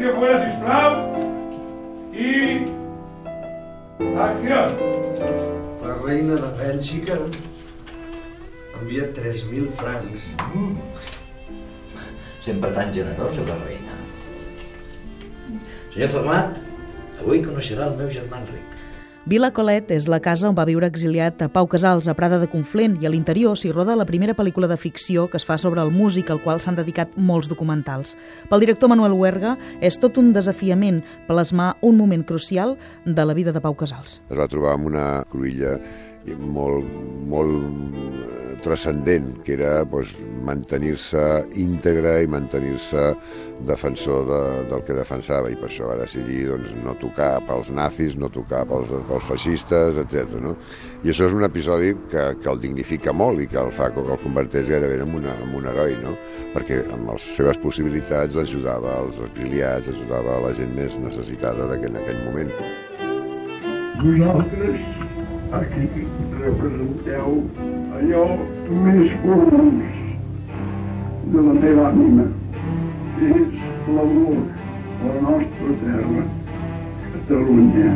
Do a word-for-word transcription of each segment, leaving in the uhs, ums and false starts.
Silencio fuera, sisplau. I... acció. La reina de Bèlgica envia tres mil francs. Mm. Sempre tan generosa, la reina. Senyor Fermat, avui coneixerà el meu germà Enric. Vila Colet és la casa on va viure exiliat a Pau Casals, a Prada de Conflent, i a l'interior s'hi roda la primera pel·lícula de ficció que es fa sobre el músic, al qual s'han dedicat molts documentals. Pel director Manuel Huerga és tot un desafiament plasmar un moment crucial de la vida de Pau Casals. Es va trobar amb una cruïlla molt, molt transcendent, que era doncs, mantenir-se íntegre i mantenir-se defensor de, del que defensava, i per això va decidir doncs, no tocar pels nazis, no tocar pels, pels feixistes, etcètera. No? I això és un episodi que, que el dignifica molt i que el fa que el converteix gairebé en un, en un heroi, no? Perquè amb les seves possibilitats ajudava als exiliats, ajudava a la gent més necessitada d'aquell aquell moment. Vosaltres aquí representeu allò més fons de la meva ànima. És l'amor a la nostra terra, Catalunya.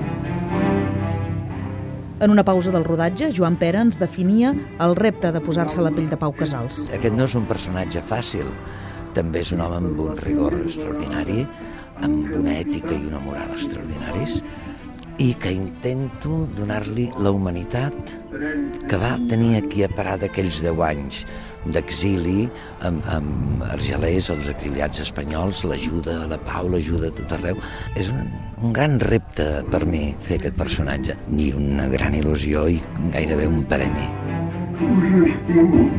En una pausa del rodatge, Joan Pera ens definia el repte de posar-se a la pell de Pau Casals. Aquest no és un personatge fàcil. També és un home amb un rigor extraordinari, amb una ètica i una moral extraordinaris, i que intento donar-li la humanitat que va tenir aquí a Prada aquells deu anys d'exili amb, amb argelers, els exiliats espanyols, l'ajuda a la pau, l'ajuda a tot arreu. És un, un gran repte per mi fer aquest personatge, i una gran il·lusió i gairebé un premi. Us estimo.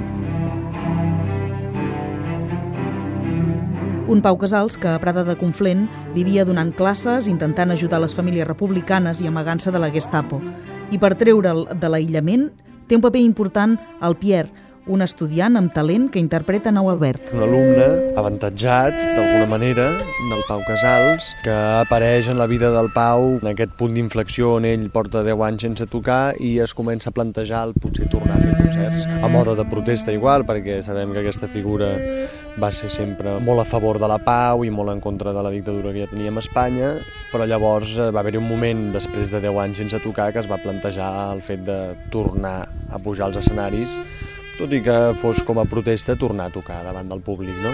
Un Pau Casals que a Prada de Conflent vivia donant classes, intentant ajudar les famílies republicanes i amagant-se de la Gestapo. I per treure'l de l'aïllament té un paper important el Pierre, un estudiant amb talent que interpreta Nou Albert. Un alumne avantatjat, d'alguna manera, del Pau Casals, que apareix en la vida del Pau en aquest punt d'inflexió on ell porta deu anys sense tocar i es comença a plantejar el potser tornar a fer concerts a mode de protesta igual, perquè sabem que aquesta figura va ser sempre molt a favor de la pau i molt en contra de la dictadura que ja teníem a Espanya, però llavors va haver-hi un moment, després de deu anys sense tocar, que es va plantejar el fet de tornar a pujar als escenaris, tot i que fos com a protesta tornar a tocar davant del públic, no?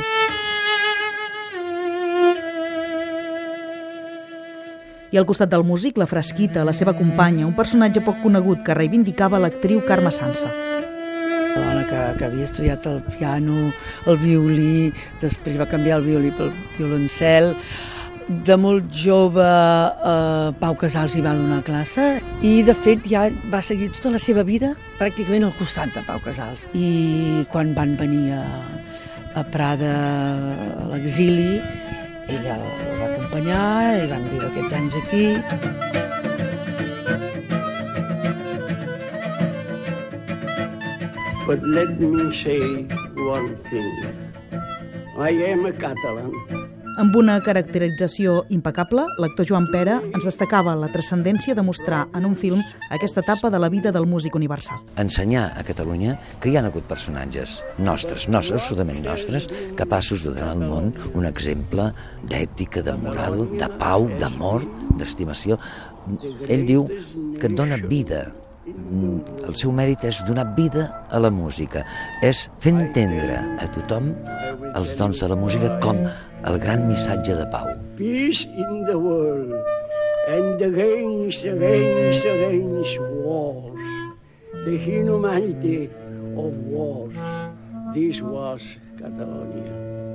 I al costat del músic, la Frasquita, la seva companya, un personatge poc conegut que reivindicava l'actriu Carme Sansa. Una dona que, que havia estudiat el piano, el violí, després va canviar el violí pel violoncel. De molt jove, eh, Pau Casals hi va donar classe i, de fet, ja va seguir tota la seva vida pràcticament al costat de Pau Casals. I quan van venir a, a Prada, a l'exili, ella el va acompanyar i van viure aquests anys aquí. But let me say one thing. I am a Catalan. Amb una caracterització impecable, l'actor Joan Pera ens destacava la transcendència de mostrar en un film aquesta etapa de la vida del músic universal. Ensenyar a Catalunya que hi ha hagut personatges nostres, nostres, absolutament nostres, capaços de donar al món un exemple d'ètica, de moral, de pau, d'amor, d'estimació. Ell diu que et dona vida. El seu mèrit és donar vida a la música, és fer entendre a tothom els dons de la música com el gran missatge de pau. Peace in the world and against, against, against wars. The inhumanity of wars. This was Catalonia.